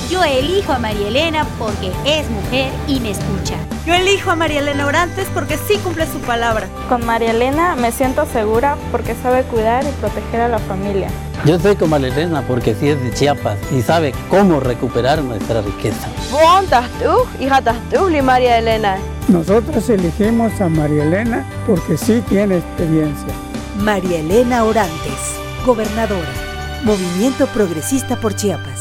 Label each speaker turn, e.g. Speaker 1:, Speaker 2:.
Speaker 1: Yo elijo a María Elena porque es mujer y me escucha.
Speaker 2: Yo elijo a María Elena Orantes porque sí cumple su palabra.
Speaker 3: Con María Elena me siento segura porque sabe cuidar y proteger a la familia.
Speaker 4: Yo estoy con María Elena porque sí es de Chiapas y sabe cómo recuperar nuestra riqueza.
Speaker 5: María Elena.
Speaker 6: Nosotros elegimos a María Elena porque sí tiene experiencia.
Speaker 7: María Elena Orantes, gobernadora, Movimiento Progresista por Chiapas.